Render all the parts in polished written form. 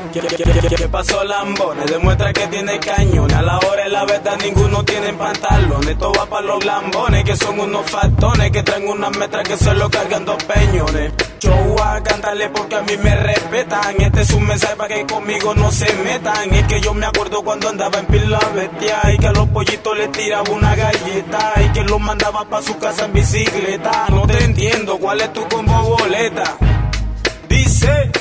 ¿Qué pasó, lambones? Demuestra que tiene cañones. A la hora de la verdad ninguno tiene pantalones. Esto va para los lambones, que son unos faltones, que traen unas metras que solo cargan dos peñones. Yo voy a cantarle porque a mí me respetan. Este es un mensaje para que conmigo no se metan. Es que yo me acuerdo cuando andaba en Pila Bestia y que a los pollitos les tiraba una galleta y que los mandaba para su casa en bicicleta. No te entiendo, ¿cuál es tu combo boleta? Dice,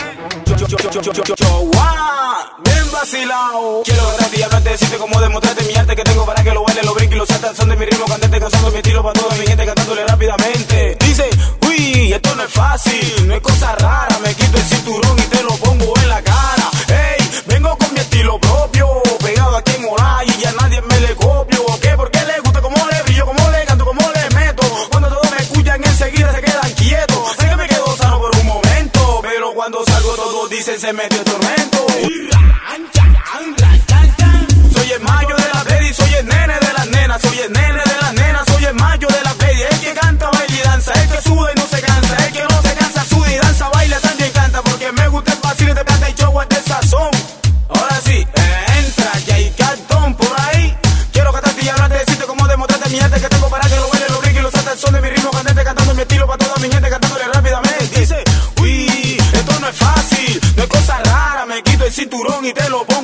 bien vacilao. Quiero cantarte y hablarte, decirte cómo demostrarte mi arte que tengo para que lo bailes, lo brinques y lo saltan. Son de mi ritmo candente, cansando mi estilo para toda mi gente cantándole rápidamente. Dice, uy, esto no es fácil, no es cosa rara. Me quito el cinturón y te lo pongo en la cara. Ey, vengo con mi estilo propio, pegado aquí en Moray y ya nadie me le copio. ¿Qué? Porque le gusta cómo le brillo, cómo le canto, cómo le meto. Cuando todos me escuchan enseguida se quedan quietos. Sé que me quedo sano por un momento, pero cuando salgo todos dicen se metió el tormento. Soy el mayo de la baby, soy el nene de las nenas, soy el nene de las nenas, soy el mayo de la baby. El que canta, baila y danza, el que sube y no se cansa, el que no se cansa, sube y danza, baila, también canta, porque me gusta el vacío de plata y show es de sazón. Ahora sí, entra, que hay cartón por ahí. Quiero cantarte y hablarte, decirte cómo demostrarte mi arte que tengo para que lo baile, lo brinque y lo salta el son de mi ritmo candente, cantando mi estilo para toda mi gente, cantándole rápidamente. Dice, uy, esto no es fácil, no es cosa rara, me quito el cinturón y te lo pongo